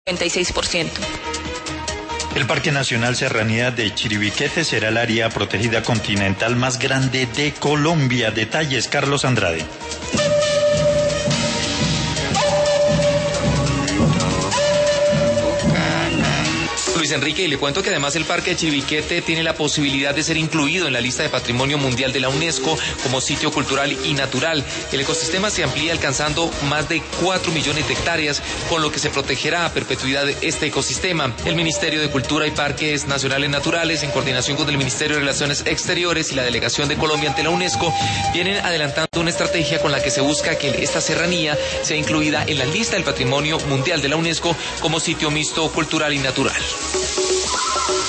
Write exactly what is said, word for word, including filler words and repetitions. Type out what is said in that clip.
noventa y seis por ciento. El Parque Nacional Serranía de Chiribiquete será el área protegida continental más grande de Colombia. Detalles, Carlos Andrade. Luis Enrique, y le cuento que además el Parque de Chiribiquete tiene la posibilidad de ser incluido en la lista de Patrimonio Mundial de la UNESCO como sitio cultural y natural. El ecosistema se amplía alcanzando más de cuatro millones de hectáreas, con lo que se protegerá a perpetuidad este ecosistema. El Ministerio de Cultura y Parques Nacionales Naturales, en coordinación con el Ministerio de Relaciones Exteriores y la Delegación de Colombia ante la UNESCO, vienen adelantando una estrategia con la que se busca que esta serranía sea incluida en la lista del Patrimonio Mundial de la UNESCO como sitio mixto cultural y natural.